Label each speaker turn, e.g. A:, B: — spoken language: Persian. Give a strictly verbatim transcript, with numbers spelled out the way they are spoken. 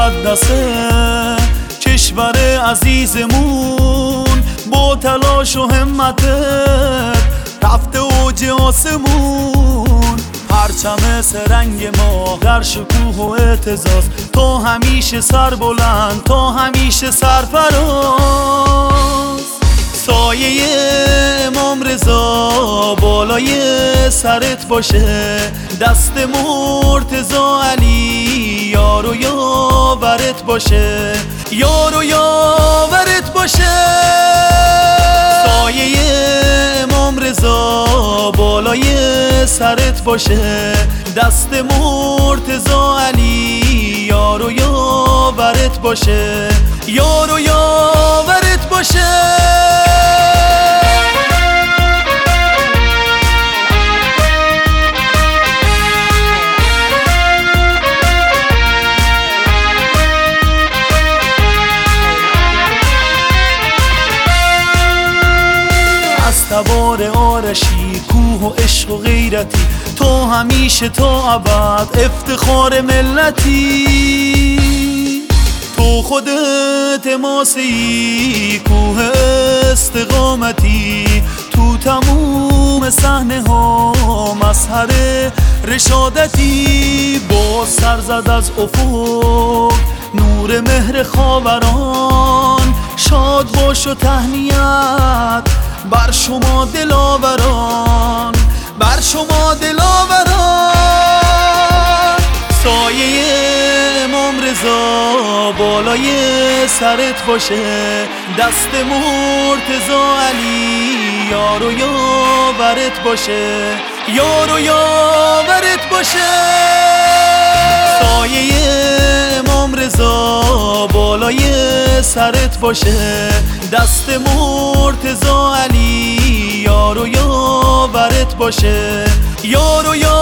A: مقدسه کشور عزیزمون، با تلاش و همتت رفته اوج آسمون. پرچم سرنگ ما در شکوه و اعتزاز، تا همیشه سر بلند، تا همیشه سرفراز. سایه امام رضا بالای سرت باشه، دست مرتضی علی یار و یاورت باشه، یار و یاورت باشه. سایه امام رضا بالای سرت باشه، دست مرتضی علی یار و یاورت باشه، یار و یاورت باشه. سوار آرشی، کوه و عشق و غیرتی، تو همیشه تا ابد افتخار ملتی. تو خودت ماسی، کوه استقامتی، تو تموم صحنه ها مظهر رشادتی. با سر زد از افق نور مهر خاوران، شاد باش و تهنیت بر شما دلاوران، بر شما دلاوران. سایه امام رضا بالای سرت باشه، دست مرتضی علی یار و یاورت باشه، یار و یاورت باشه. سایه امام رضا بالای سرت باشه، دست مرتضی علی یار و یاورت باشه، یار و یاورت